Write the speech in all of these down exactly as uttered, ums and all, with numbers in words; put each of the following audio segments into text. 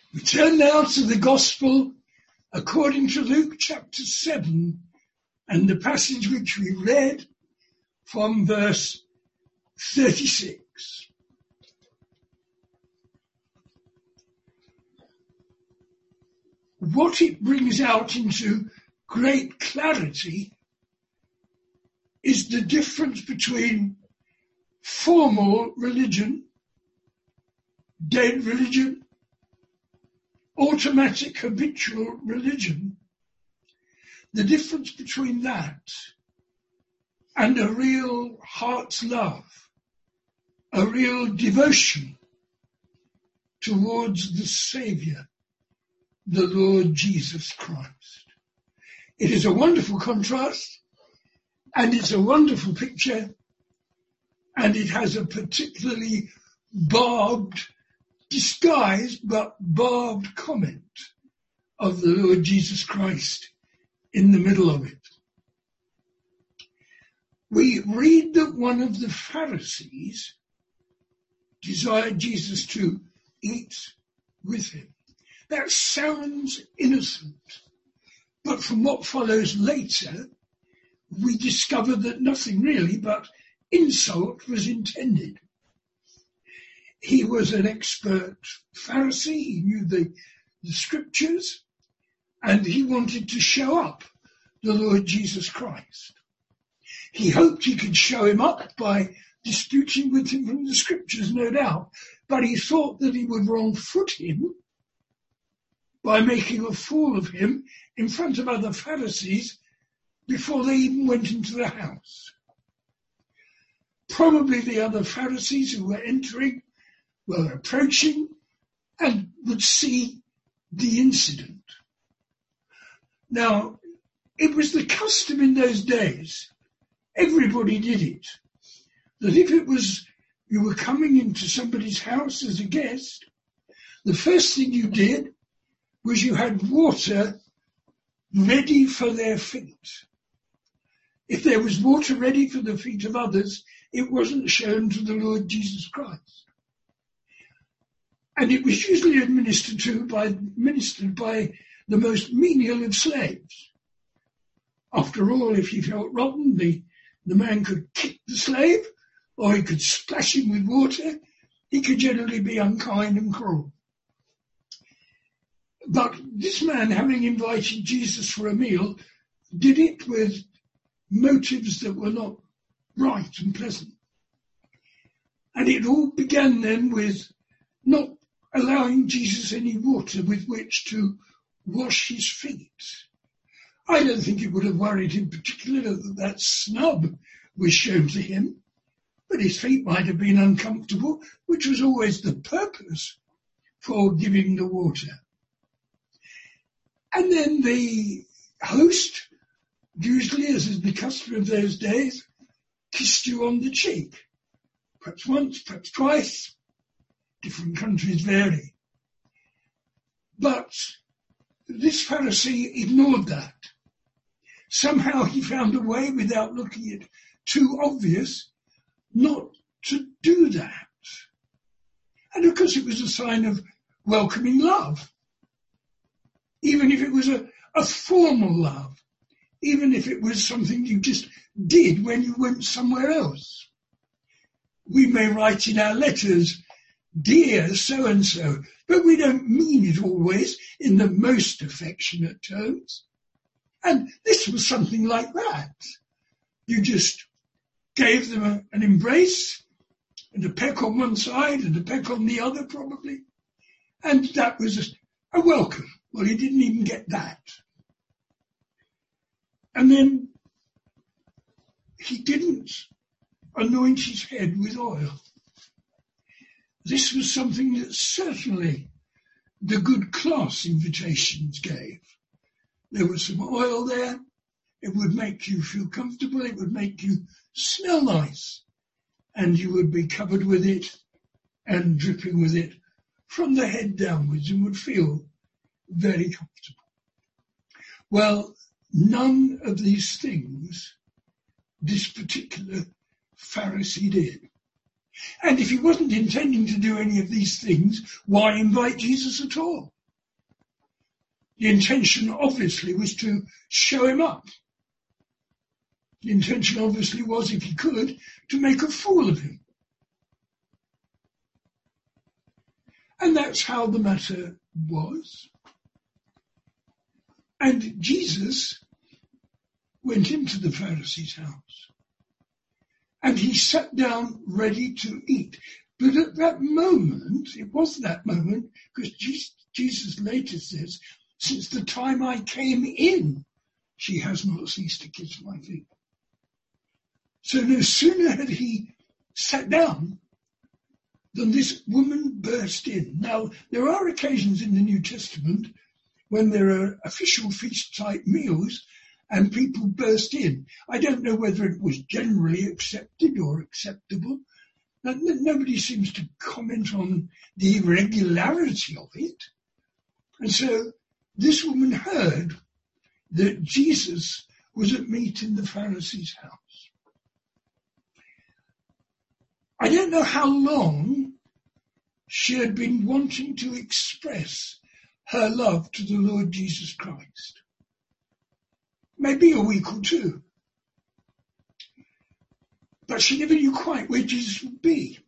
We turn now to the Gospel according to Luke chapter seven and the passage which we read from verse thirty-six. What it brings out into great clarity is the difference between formal religion, dead religion, automatic habitual religion, the difference between that and a real heart's love, a real devotion towards the Saviour, the Lord Jesus Christ. It is a wonderful contrast, and it's a wonderful picture, and it has a particularly barbed, disguised but barbed comment of the Lord Jesus Christ in the middle of it. We read that one of the Pharisees desired Jesus to eat with him. That sounds innocent, but from what follows later, we discover that nothing really but insult was intended. He was an expert Pharisee, he knew the, the scriptures, and he wanted to show up the Lord Jesus Christ. He hoped he could show him up by disputing with him from the scriptures, no doubt, but he thought that he would wrong-foot him by making a fool of him in front of other Pharisees before they even went into the house. Probably the other Pharisees who were entering were approaching and would see the incident. Now, it was the custom in those days, everybody did it, that if it was you were coming into somebody's house as a guest, the first thing you did was you had water ready for their feet. If there was water ready for the feet of others, it wasn't shown to the Lord Jesus Christ. And it was usually administered to by, administered by the most menial of slaves. After all, if he felt rotten, the, the man could kick the slave, or he could splash him with water. He could generally be unkind and cruel. But this man, having invited Jesus for a meal, did it with motives that were not right and pleasant. And it all began then with not allowing Jesus any water with which to wash his feet. I don't think it would have worried him particularly that that snub was shown to him, but his feet might have been uncomfortable, which was always the purpose for giving the water. And then the host, usually as is the custom of those days, kissed you on the cheek. Perhaps once, perhaps twice. Different countries vary. But this Pharisee ignored that. Somehow he found a way, without looking at too obvious, not to do that. And of course it was a sign of welcoming love. Even if it was a, a formal love. Even if it was something you just did when you went somewhere else. We may write in our letters, dear so-and-so, but we don't mean it always in the most affectionate terms. And this was something like that. You just gave them a, an embrace and a peck on one side and a peck on the other probably. And that was a, a welcome. Well, he didn't even get that. And then he didn't anoint his head with oil. This was something that certainly the good class invitations gave. There was some oil there. It would make you feel comfortable. It would make you smell nice. And you would be covered with it and dripping with it from the head downwards and would feel very comfortable. Well, none of these things this particular Pharisee did. And if he wasn't intending to do any of these things, why invite Jesus at all? The intention obviously was to show him up. The intention obviously was, if he could, to make a fool of him. And that's how the matter was. And Jesus went into the Pharisee's house and he sat down ready to eat. But at that moment, it was that moment, because Jesus later says, since the time I came in, she has not ceased to kiss my feet. So no sooner had he sat down than this woman burst in. Now, there are occasions in the New Testament when there are official feast-type meals and people burst in. I don't know whether it was generally accepted or acceptable. Nobody seems to comment on the irregularity of it. And so this woman heard that Jesus was at meat in the Pharisee's house. I don't know how long she had been wanting to express her love to the Lord Jesus Christ. Maybe a week or two. But she never knew quite where Jesus would be.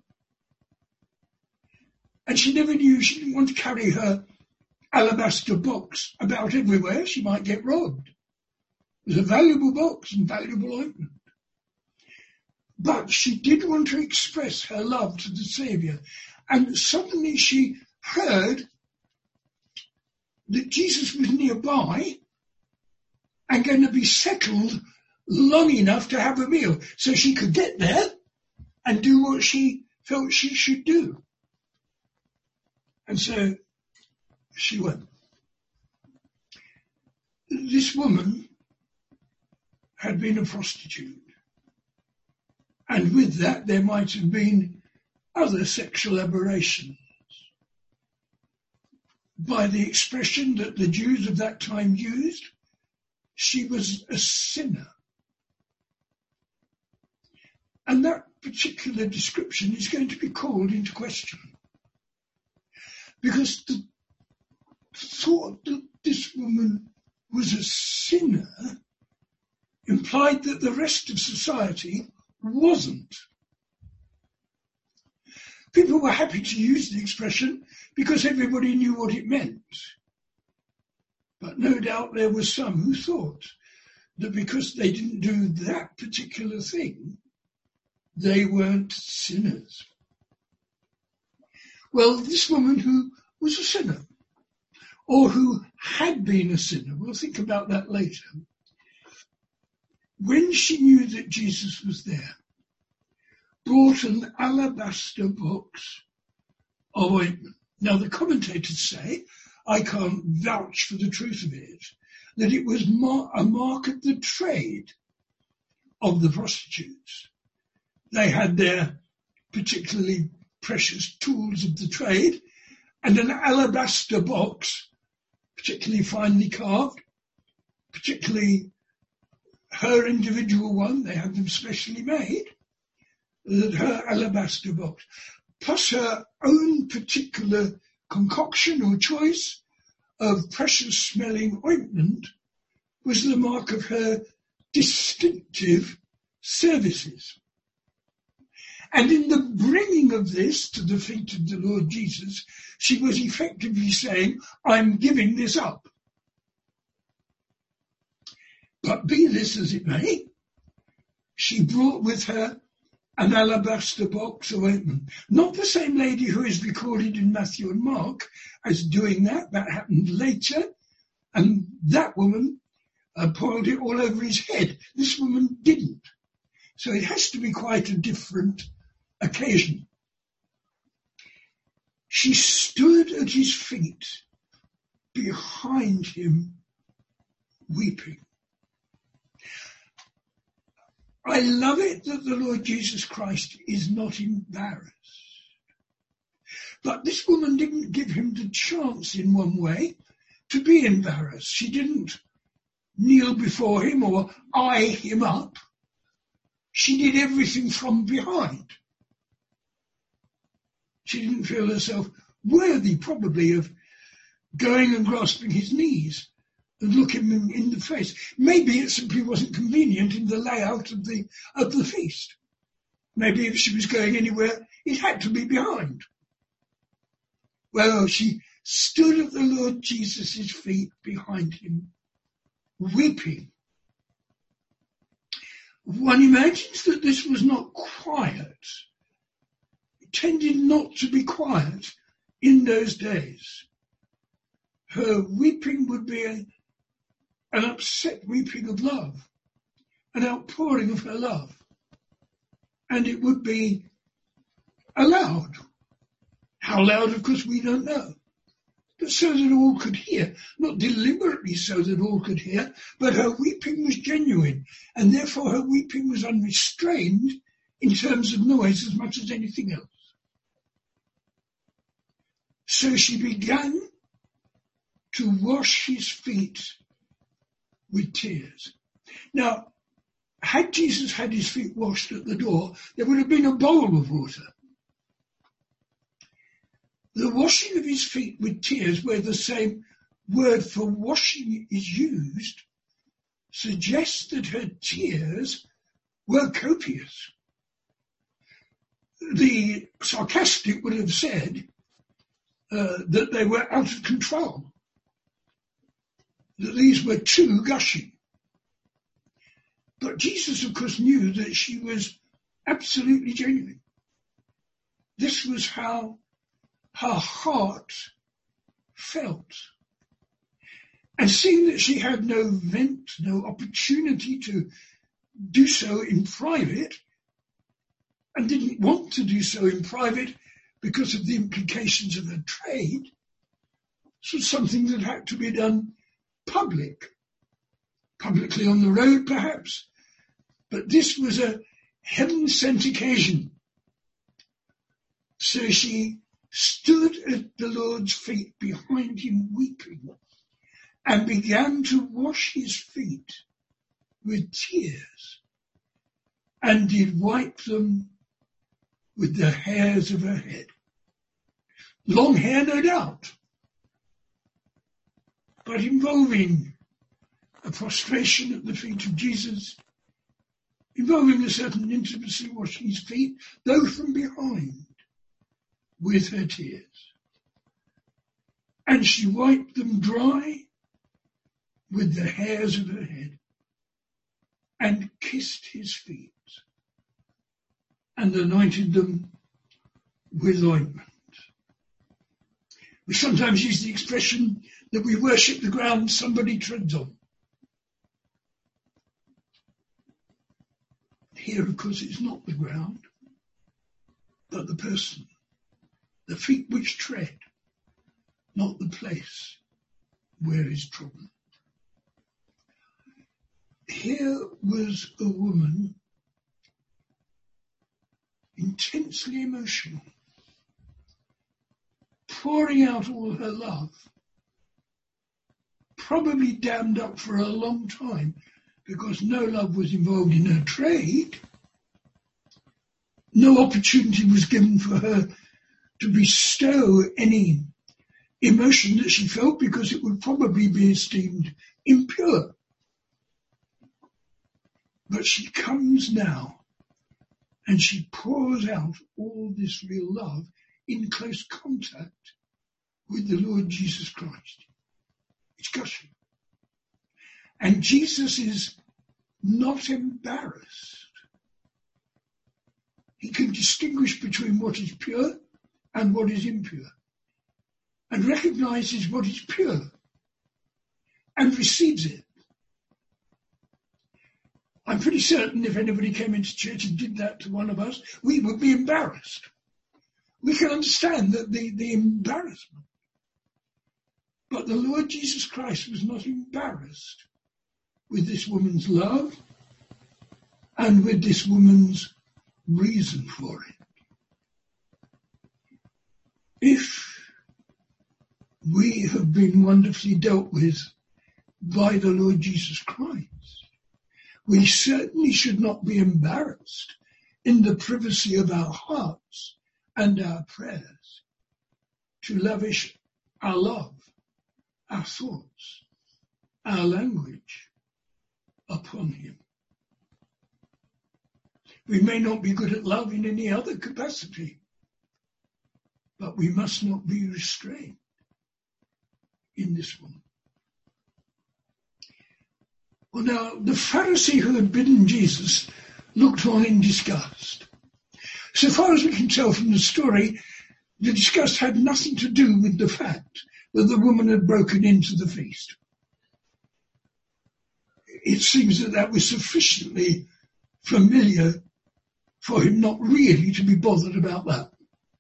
And she never knew, she didn't want to carry her alabaster box about everywhere. She might get robbed. It was a valuable box and valuable ointment. But she did want to express her love to the Saviour. And suddenly she heard that Jesus was nearby and going to be settled long enough to have a meal so she could get there and do what she felt she should do. And so she went. This woman had been a prostitute. And with that, there might have been other sexual aberrations. By the expression that the Jews of that time used, she was a sinner. And that particular description is going to be called into question. Because the thought that this woman was a sinner implied that the rest of society wasn't. People were happy to use the expression because everybody knew what it meant. But no doubt there were some who thought that because they didn't do that particular thing, they weren't sinners. Well, this woman who was a sinner, or who had been a sinner, we'll think about that later, when she knew that Jesus was there, brought an alabaster box of ointment. Now the commentators say, I can't vouch for the truth of it, that it was mar- a mark of the trade of the prostitutes. They had their particularly precious tools of the trade and an alabaster box, particularly finely carved, particularly her individual one, they had them specially made, that her alabaster box, plus her own particular concoction or choice of precious smelling ointment, was the mark of her distinctive services. And in the bringing of this to the feet of the Lord Jesus, she was effectively saying, I'm giving this up. But be this as it may, she brought with her an alabaster box of ointment. Not the same lady who is recorded in Matthew and Mark as doing that. That happened later. And that woman uh, poured it all over his head. This woman didn't. So it has to be quite a different occasion. She stood at his feet behind him, weeping. I love it that the Lord Jesus Christ is not embarrassed. But this woman didn't give him the chance in one way to be embarrassed. She didn't kneel before him or eye him up. She did everything from behind. She didn't feel herself worthy, probably, of going and grasping his knees and looking him in the face. Maybe it simply wasn't convenient in the layout of the of the feast. Maybe if she was going anywhere, it had to be behind. Well, she stood at the Lord Jesus' feet behind him, weeping. One imagines that this was not quiet. It tended not to be quiet in those days. Her weeping would be a, an upset weeping of love, an outpouring of her love. And it would be aloud. How loud, of course, we don't know. But so that all could hear, not deliberately so that all could hear, but her weeping was genuine, and therefore her weeping was unrestrained in terms of noise as much as anything else. So she began to wash his feet with tears. Now, had Jesus had his feet washed at the door, there would have been a bowl of water. The washing of his feet with tears, where the same word for washing is used, suggests that her tears were copious. The sarcastic would have said uh, that they were out of control, that these were too gushing. But Jesus, of course, knew that she was absolutely genuine. This was how her heart felt. And seeing that she had no vent, no opportunity to do so in private, and didn't want to do so in private because of the implications of her trade, this was something that had to be done public, publicly on the road perhaps, but this was a heaven-sent occasion. So she stood at the Lord's feet behind him weeping and began to wash his feet with tears and did wipe them with the hairs of her head. Long hair, no doubt, but involving a prostration at the feet of Jesus, involving a certain intimacy washing his feet, though from behind, with her tears. And she wiped them dry with the hairs of her head and kissed his feet and anointed them with ointment. We sometimes use the expression that we worship the ground somebody treads on. Here, of course, it's not the ground, but the person, the feet which tread, not the place where is trodden. Here was a woman intensely emotional, pouring out all her love, probably dammed up for a long time because no love was involved in her trade. No opportunity was given for her to bestow any emotion that she felt because it would probably be esteemed impure. But she comes now and she pours out all this real love in close contact with the Lord Jesus Christ. It's gushing. And Jesus is not embarrassed. He can distinguish between what is pure and what is impure, and recognizes what is pure and receives it. I'm pretty certain if anybody came into church and did that to one of us, we would be embarrassed. We can understand that the, the embarrassment. But the Lord Jesus Christ was not embarrassed with this woman's love and with this woman's reason for it. If we have been wonderfully dealt with by the Lord Jesus Christ, we certainly should not be embarrassed in the privacy of our hearts and our prayers to lavish our love our thoughts, our language upon him. We may not be good at love in any other capacity, but we must not be restrained in this one. Well, now, the Pharisee who had bidden Jesus looked on in disgust. So far as we can tell from the story, the disgust had nothing to do with the fact that the woman had broken into the feast. It seems that that was sufficiently familiar for him not really to be bothered about that.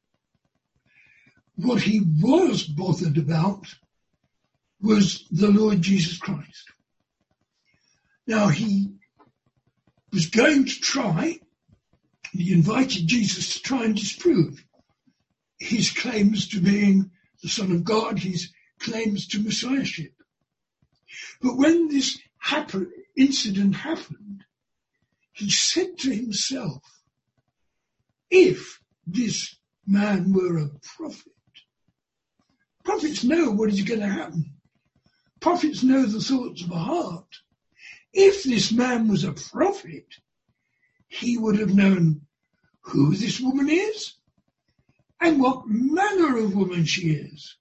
What he was bothered about was the Lord Jesus Christ. Now, he was going to try, he invited Jesus to try and disprove his claims to being the Son of God, his claims to Messiahship. But when this happen, incident happened, he said to himself, if this man were a prophet, prophets know what is going to happen. Prophets know the thoughts of a heart. If this man was a prophet, he would have known who this woman is and what manner of woman she is.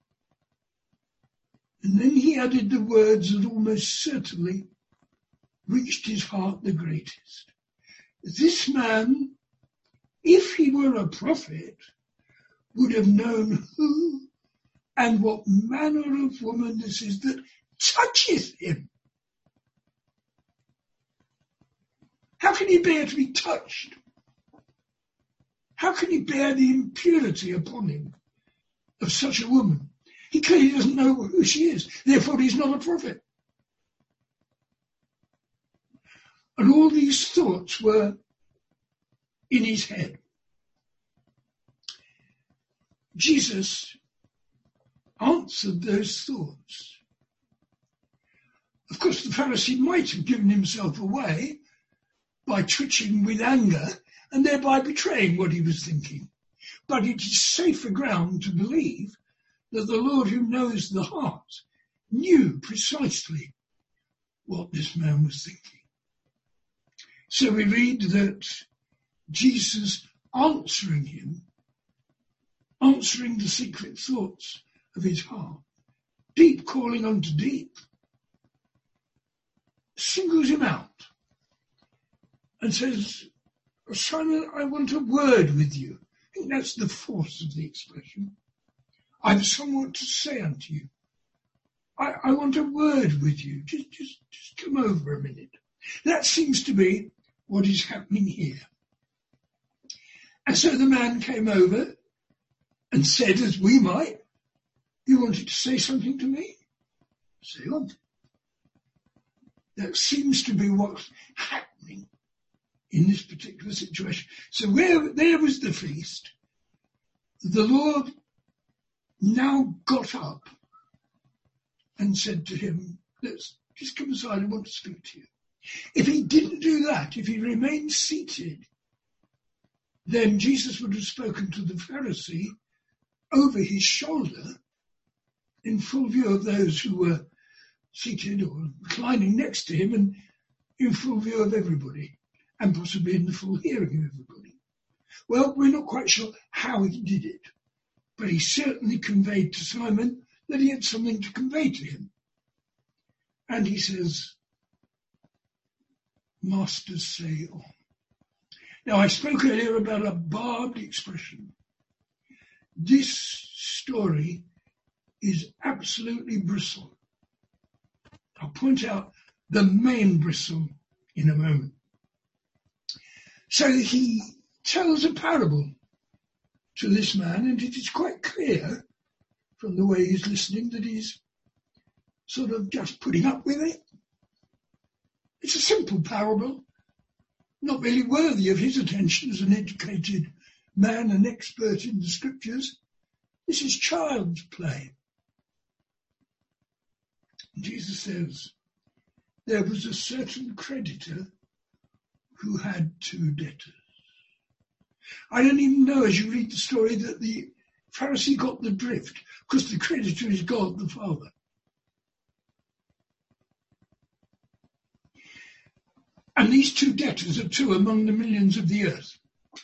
And then he added the words that almost certainly reached his heart the greatest. This man, if he were a prophet, would have known who and what manner of woman this is that toucheth him. How can he bear to be touched? How can he bear the impurity upon him of such a woman? He clearly doesn't know who she is, therefore he's not a prophet. And all these thoughts were in his head. Jesus answered those thoughts. Of course, the Pharisee might have given himself away by twitching with anger and thereby betraying what he was thinking. But it is safer ground to believe that the Lord who knows the heart knew precisely what this man was thinking. So we read that Jesus answering him, answering the secret thoughts of his heart, deep calling unto deep, singles him out and says, Simon, I want a word with you. I think that's the force of the expression. I've somewhat to say unto you. I, I want a word with you. Just, just, just come over a minute. That seems to be what is happening here. And so the man came over and said, as we might, you wanted to say something to me? Say on. That seems to be what's happening in this particular situation. So where there was the feast, the Lord now got up and said to him, let's just come aside, I want to speak to you. If he didn't do that, if he remained seated, then Jesus would have spoken to the Pharisee over his shoulder in full view of those who were seated or reclining next to him and in full view of everybody and possibly in the full hearing of everybody. Well, we're not quite sure how he did it, but he certainly conveyed to Simon that he had something to convey to him. And he says, Master, say on. Now, I spoke earlier about a barbed expression. This story is absolutely bristle. I'll point out the main bristle in a moment. So he tells a parable to this man, and it is quite clear from the way he's listening that he's sort of just putting up with it. It's a simple parable, not really worthy of his attention as an educated man, an expert in the scriptures. This is child's play. Jesus says, there was a certain creditor who had two debtors. I don't even know as you read the story that the Pharisee got the drift, because the creditor is God the Father. And these two debtors are two among the millions of the earth.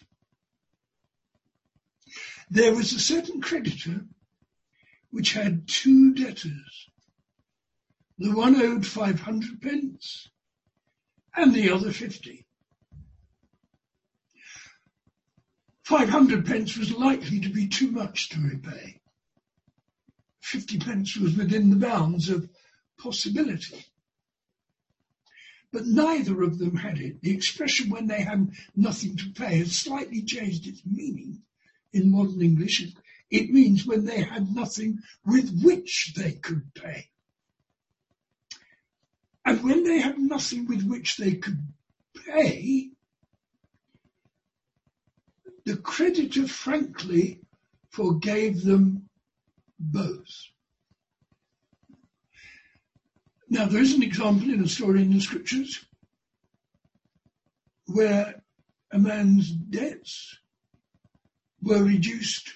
There was a certain creditor which had two debtors. The one owed five hundred pence and the other fifty. Five hundred pence was likely to be too much to repay. Fifty pence was within the bounds of possibility. But neither of them had it. The expression when they had nothing to pay has slightly changed its meaning in modern English. It means when they had nothing with which they could pay. And when they had nothing with which they could pay, the creditor frankly forgave them both. Now, there is an example in a story in the scriptures where a man's debts were reduced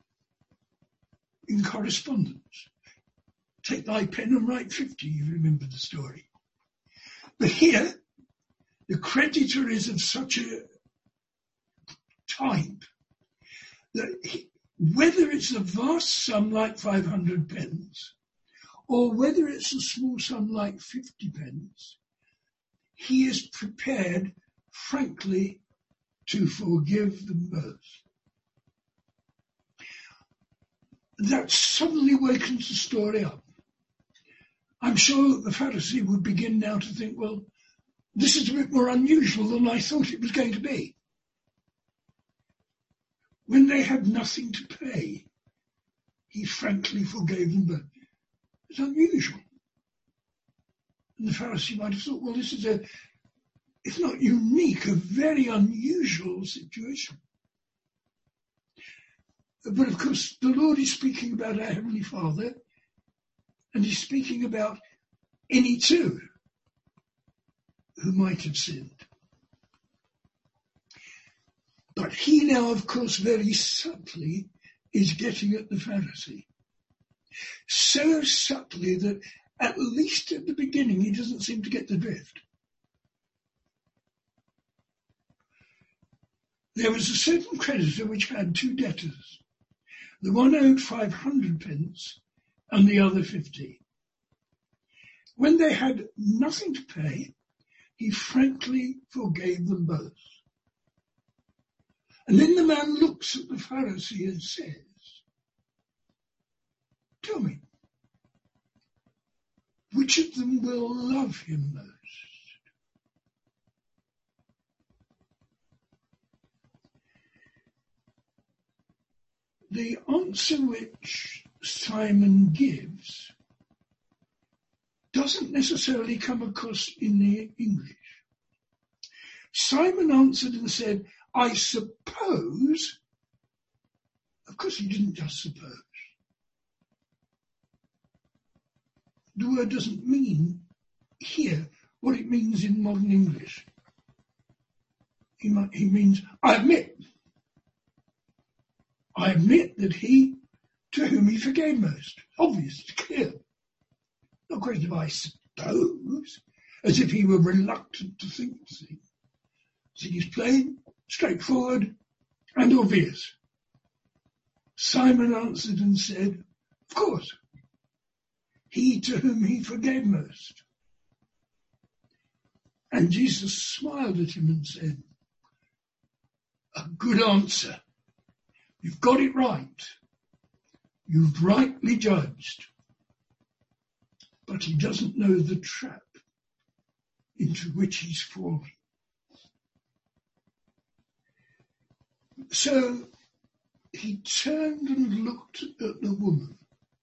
in correspondence. Take thy pen and write fifty, you remember the story. But here, the creditor is of such a type that he, whether it's a vast sum like five hundred pence, or whether it's a small sum like fifty pence, he is prepared, frankly, to forgive them both. That suddenly wakens the story up. I'm sure the Pharisee would begin now to think, well, this is a bit more unusual than I thought it was going to be. When they had nothing to pay, he frankly forgave them both. It's unusual. And the Pharisee might have thought, well, this is a, if not unique, a very unusual situation. But of course, the Lord is speaking about our Heavenly Father, and he's speaking about any two who might have sinned. But he now, of course, very subtly is getting at the Pharisee. So subtly that at least at the beginning he doesn't seem to get the drift. There was a certain creditor which had two debtors. The one owed five hundred pence and the other fifty. When they had nothing to pay, he frankly forgave them both. And then the man looks at the Pharisee and says, tell me, which of them will love him most? The answer which Simon gives doesn't necessarily come across in the English. Simon answered and said, I suppose. Of course he didn't just suppose. The word doesn't mean here what it means in modern English. He, might, he means, I admit. I admit that he, to whom he forgave most. Obvious, it's clear. Not a question of I suppose, as if he were reluctant to think the thing. It is plain, straightforward, and obvious. Simon answered and said, of course, he to whom he forgave most. And Jesus smiled at him and said, a good answer. You've got it right. You've rightly judged. But he doesn't know the trap into which he's fallen. So he turned and looked at the woman.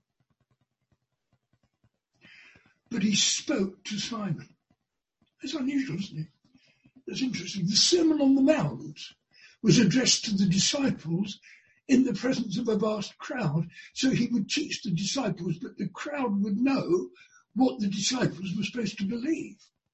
But he spoke to Simon. It's unusual, isn't it? That's interesting. The Sermon on the Mount was addressed to the disciples in the presence of a vast crowd, so he would teach the disciples, but the crowd would know what the disciples were supposed to believe.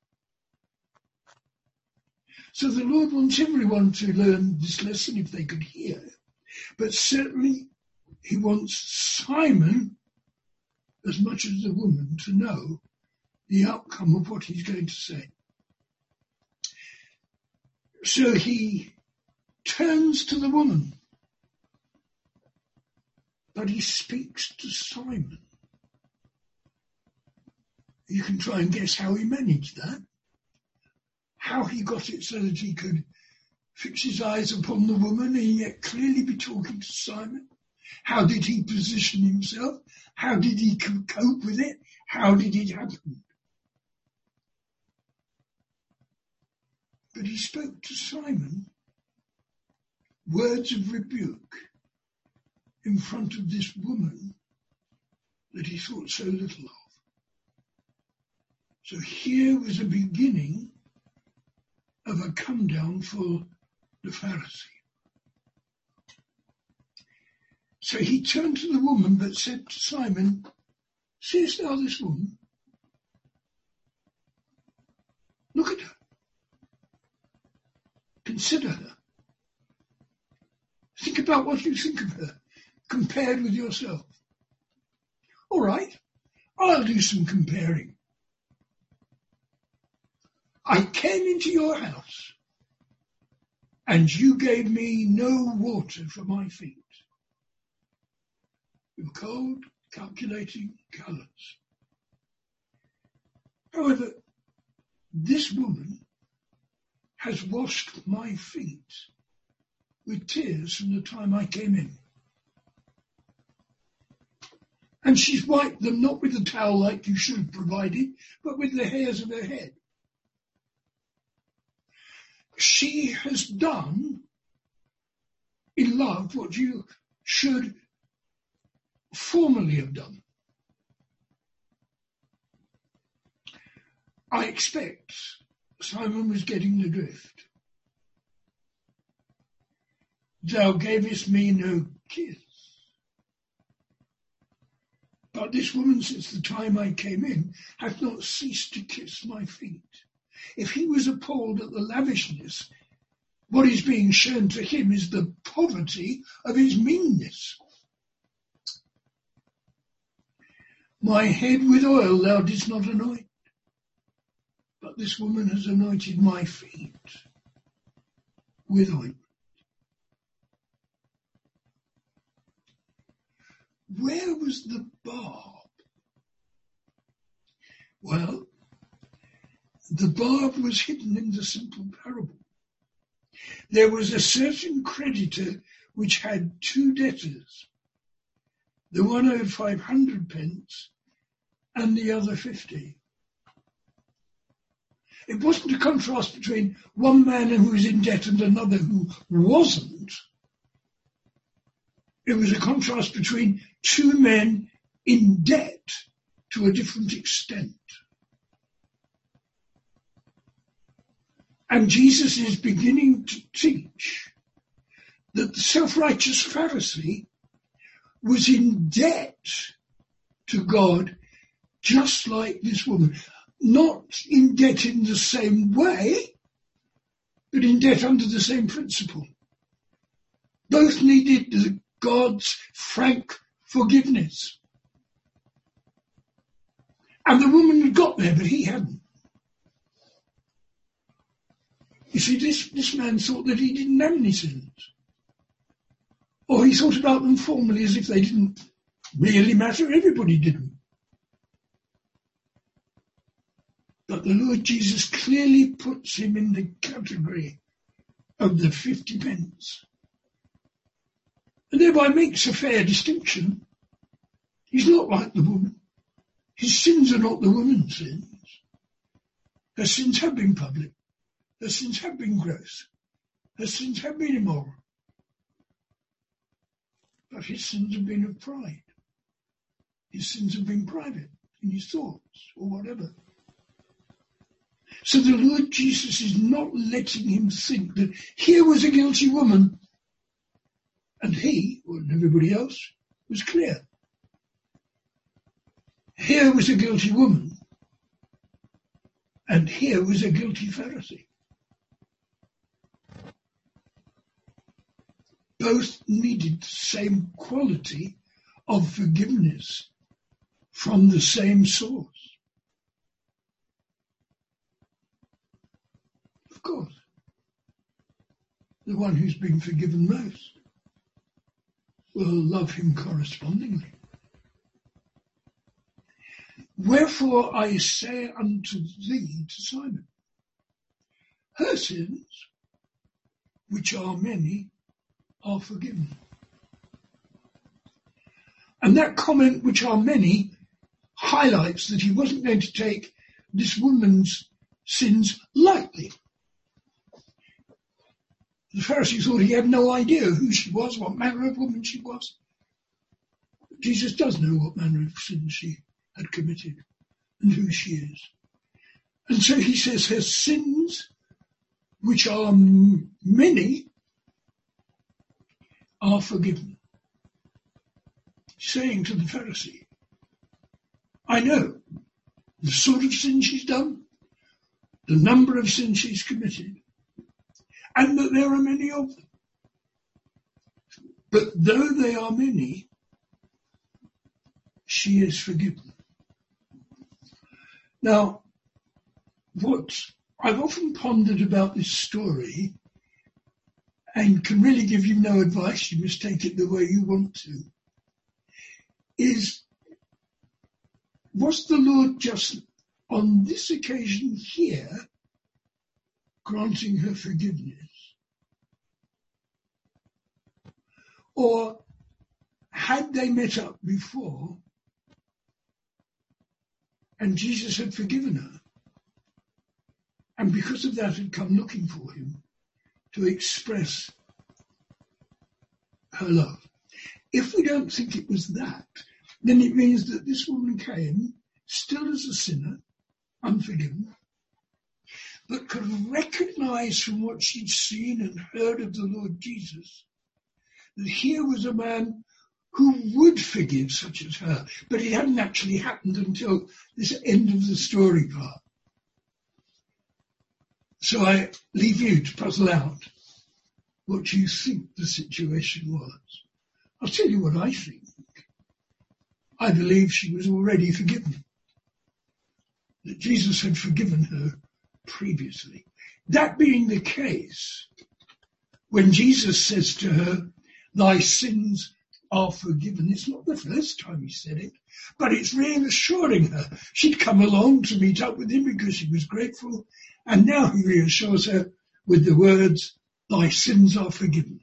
So the Lord wants everyone to learn this lesson if they could hear, but certainly he wants Simon, as much as the woman, to know the outcome of what he's going to say. So he turns to the woman, but he speaks to Simon. You can try and guess how he managed that, how he got it so that he could fix his eyes upon the woman and yet clearly be talking to Simon. How did he position himself? How did he cope with it? How did it happen? But he spoke to Simon words of rebuke in front of this woman that he thought so little of. So here was a beginning of a come down for the Pharisee. So he turned to the woman but said to Simon, "Seest thou this woman? Look at her. Consider her. Think about what you think of her compared with yourself." All right, I'll do some comparing. I came into your house and you gave me no water for my feet. You were cold, calculating, callous. However, this woman has washed my feet with tears from the time I came in. And she's wiped them not with a towel like you should have provided, but with the hairs of her head. She has done in love what you should formerly have done. I expect Simon was getting the drift. Thou gavest me no kiss. But this woman, since the time I came in, hath not ceased to kiss my feet. If he was appalled at the lavishness, what is being shown to him is the poverty of his meanness. My head with oil thou didst not anoint, but this woman has anointed my feet with ointment. Where was the barb? Well, the barb was hidden in the simple parable. There was a certain creditor which had two debtors. The one owed five hundred pence and the other fifty. It wasn't a contrast between one man who was in debt and another who wasn't. It was a contrast between two men in debt to a different extent. And Jesus is beginning to teach that the self-righteous Pharisee was in debt to God just like this woman. Not in debt in the same way, but in debt under the same principle. Both needed the God's frank forgiveness. And the woman had got there, but he hadn't. You see, this, this man thought that he didn't have any sins. Or he thought about them formally as if they didn't really matter. Everybody didn't. But the Lord Jesus clearly puts him in the category of the fifty pence. And thereby makes a fair distinction. He's not like the woman. His sins are not the woman's sins. Her sins have been public. Her sins have been gross. Her sins have been immoral. But his sins have been of pride. His sins have been private in his thoughts or whatever. So the Lord Jesus is not letting him think that here was a guilty woman and he, or everybody else, was clear. Here was a guilty woman and here was a guilty Pharisee. Both needed the same quality of forgiveness from the same source. Of course, the one who's been forgiven most will love him correspondingly. Wherefore I say unto thee, to Simon, her sins, which are many, are forgiven. And that comment, which are many, highlights that he wasn't going to take this woman's sins lightly. The Pharisee thought he had no idea who she was, what manner of woman she was. Jesus does know what manner of sin she had committed and who she is. And so he says her sins, which are m- many, are forgiven. Saying to the Pharisee, I know the sort of sin she's done, the number of sins she's committed, and that there are many of them. But though they are many, she is forgiven. Now, what I've often pondered about this story, and can really give you no advice, you must take it the way you want to, is, was the Lord just on this occasion here granting her forgiveness? Or had they met up before and Jesus had forgiven her, and because of that had come looking for him to express her love? If we don't think it was that, then it means that this woman came still as a sinner, unforgiven, but could recognize from what she'd seen and heard of the Lord Jesus that here was a man who would forgive such as her, but it hadn't actually happened until this end of the story part. So I leave you to puzzle out what you think the situation was. I'll tell you what I think. I believe she was already forgiven, that Jesus had forgiven her previously. That being the case, when Jesus says to her, thy sins are forgiven, it's not the first time he said it, but it's reassuring her. She'd come along to meet up with him because she was grateful, and now he reassures her with the words, thy sins are forgiven.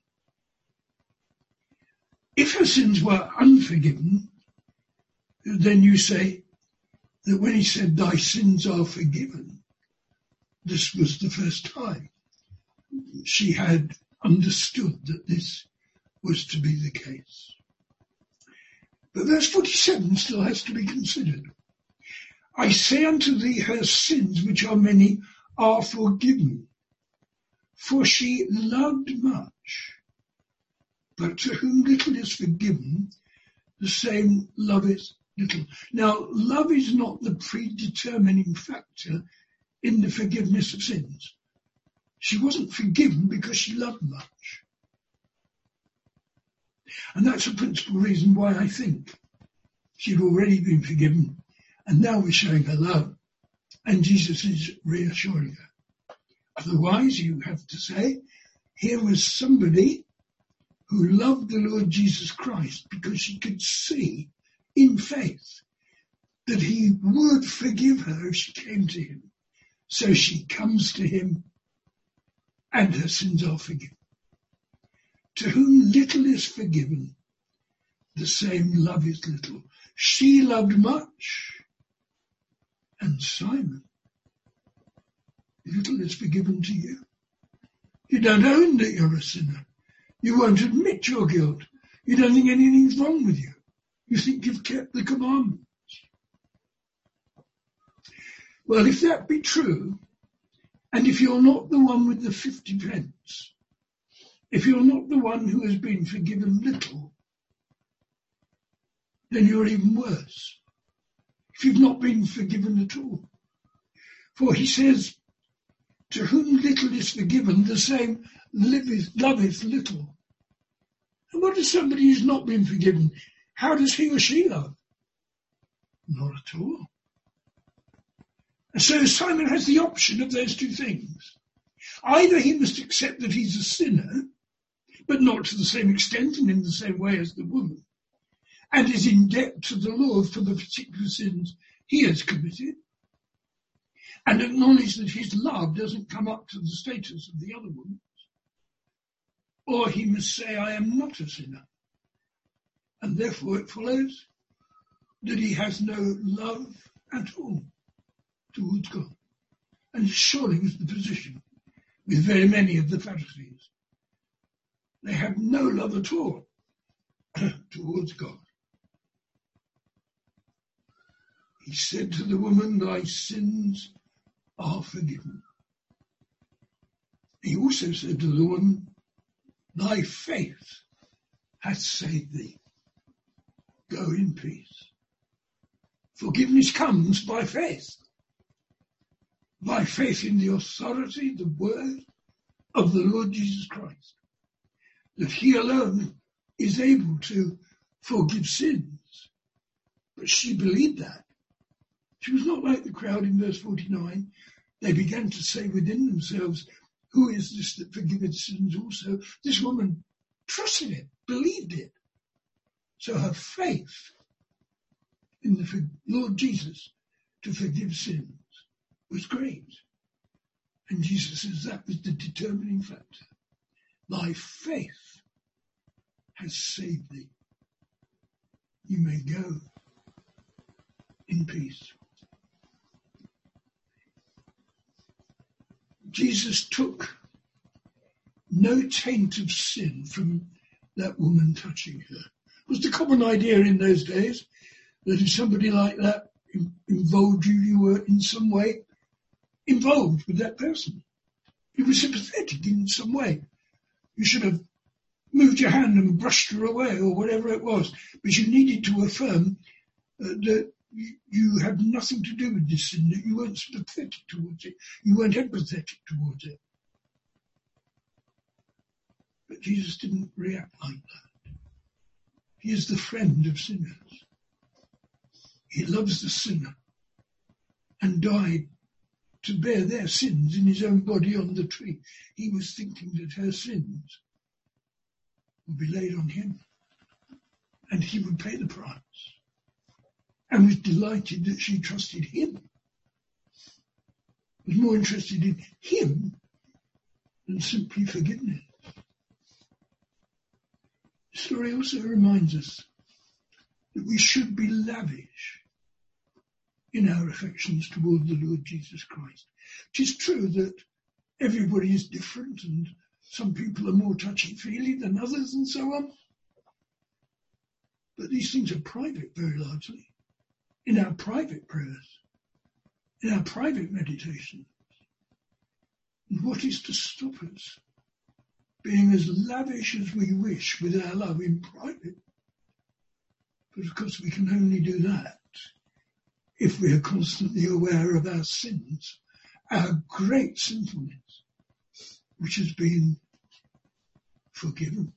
If her sins were unforgiven, then you say that when he said, thy sins are forgiven, this was the first time she had understood that this was to be the case. But verse forty-seven still has to be considered. I say unto thee, her sins, which are many, are forgiven. For she loved much, but to whom little is forgiven, the same loveth little. Now, love is not the predetermining factor in the forgiveness of sins. She wasn't forgiven because she loved much. And that's a principal reason why I think she'd already been forgiven, and now we're showing her love, and Jesus is reassuring her. Otherwise, you have to say, here was somebody who loved the Lord Jesus Christ because she could see in faith that he would forgive her if she came to him. So she comes to him and her sins are forgiven. To whom little is forgiven, the same love is little. She loved much, and Simon, little is forgiven to you. You don't own that you're a sinner. You won't admit your guilt. You don't think anything's wrong with you. You think you've kept the commandments. Well, if that be true, and if you're not the one with the fifty pence, if you're not the one who has been forgiven little, then you're even worse. If you've not been forgiven at all. For he says, to whom little is forgiven, the same liveth, loveth little. And what does somebody who's not been forgiven, how does he or she love? Not at all. And so Simon has the option of those two things. Either he must accept that he's a sinner, but not to the same extent and in the same way as the woman, and is in debt to the Lord for the particular sins he has committed, and acknowledge that his love doesn't come up to the status of the other woman's. Or he must say, I am not a sinner, and therefore it follows that he has no love at all towards God. And surely was the position with very many of the Pharisees. They had no love at all towards God. He said to the woman, thy sins are forgiven. He also said to the woman, thy faith hath saved thee. Go in peace. Forgiveness comes by faith. By faith in the authority, the word of the Lord Jesus Christ. That he alone is able to forgive sins. But she believed that. She was not like the crowd in verse forty-nine. They began to say within themselves, who is this that forgiveth sins also? This woman trusted it, believed it. So her faith in the Lord Jesus to forgive sins was great. And Jesus says that was the determining factor. Thy faith has saved thee. You may go in peace. Jesus took no taint of sin from that woman touching her. It was the common idea in those days that if somebody like that involved you, you were in some way involved with that person. You were sympathetic in some way. You should have moved your hand and brushed her away or whatever it was, but you needed to affirm uh, that you had nothing to do with this sin, that you weren't sympathetic towards it, you weren't empathetic towards it. But Jesus didn't react like that. He is the friend of sinners. He loves the sinner and died to bear their sins in his own body on the tree. He was thinking that her sins would be laid on him and he would pay the price. And was delighted that she trusted him. Was more interested in him than simply forgiveness. The story also reminds us that we should be lavish in our affections toward the Lord Jesus Christ. It is true that everybody is different and some people are more touchy-feely than others and so on. But these things are private very largely. In our private prayers, in our private meditations. And what is to stop us being as lavish as we wish with our love in private? But of course we can only do that if we are constantly aware of our sins, our great sinfulness, which has been forgiven.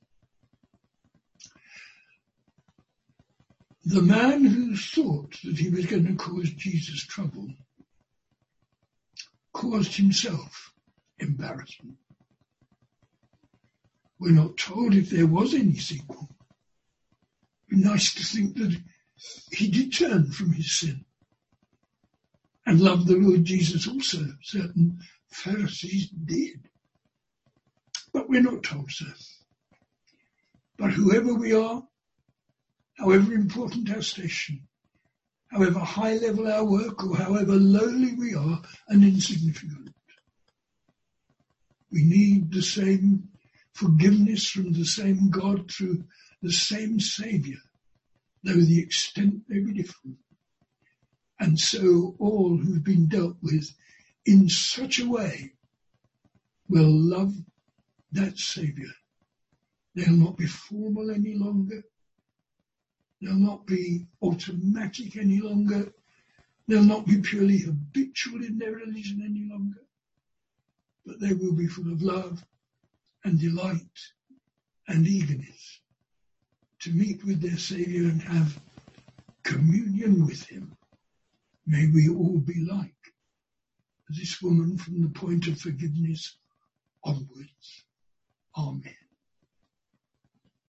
The man who thought that he was going to cause Jesus trouble caused himself embarrassment. We're not told if there was any sequel. It'd be nice to think that he did turn from his sin and love the Lord Jesus also. Certain Pharisees did. But we're not told so. But whoever we are, however important our station, however high level our work, or however lowly we are and insignificant, we need the same forgiveness from the same God through the same Saviour, though the extent may be different. And so all who've been dealt with in such a way will love that Saviour. They'll not be formal any longer. They'll not be automatic any longer. They'll not be purely habitual in their religion any longer. But they will be full of love and delight and eagerness to meet with their Saviour and have communion with him. May we all be like this woman from the point of forgiveness onwards. Amen.